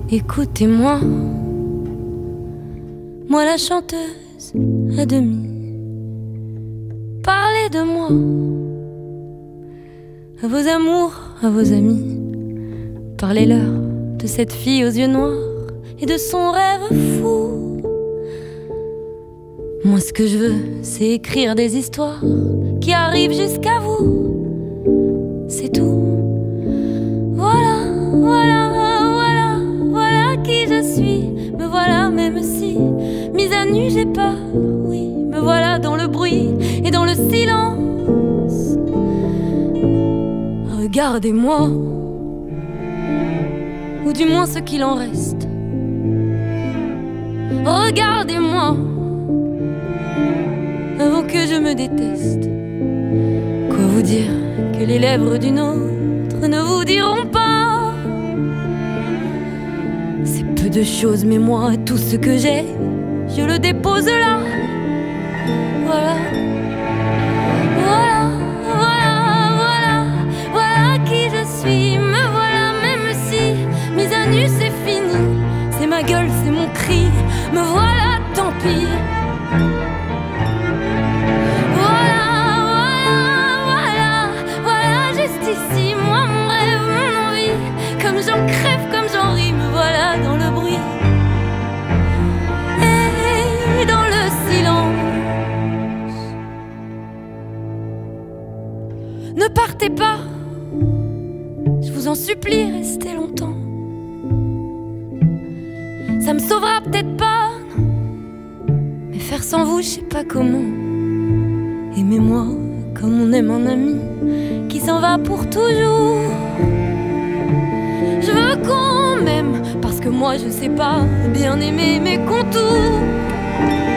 Écoutez-moi, moi la chanteuse à demi. Parlez de moi, à vos amours, à vos amis. Parlez-leur de cette fille aux yeux noirs et de son rêve fou. Moi ce que je veux, c'est écrire des histoires qui arrivent jusqu'à vous. C'est tout. Voilà, voilà, voilà, voilà qui je suis. Me voilà même si, mise à nu j'ai peur, oui. Me voilà dans le bruit et dans le silence. Regardez-moi, ou du moins ce qu'il en reste. Regardez-moi, avant que je me déteste. Quoi vous dire que les lèvres d'une autre ne vous diront pas? C'est peu de choses, mais moi, tout ce que j'ai, je le dépose là. Voilà, voilà, voilà, voilà, voilà qui je suis. Me voilà même si, mise à nu c'est fini. C'est ma gueule, c'est mon cri. Me voilà, tant pis. Ici, moi, mon rêve, mon envie. Comme j'en crève, comme j'en ris. Me voilà dans le bruit et dans le silence. Ne partez pas, je vous en supplie, restez longtemps. Ça me sauvera peut-être pas, mais faire sans vous, je sais pas comment. Aimez-moi comme on aime un ami qui s'en va pour toujours. Je veux qu'on m'aime, parce que moi je sais pas bien aimer mes contours.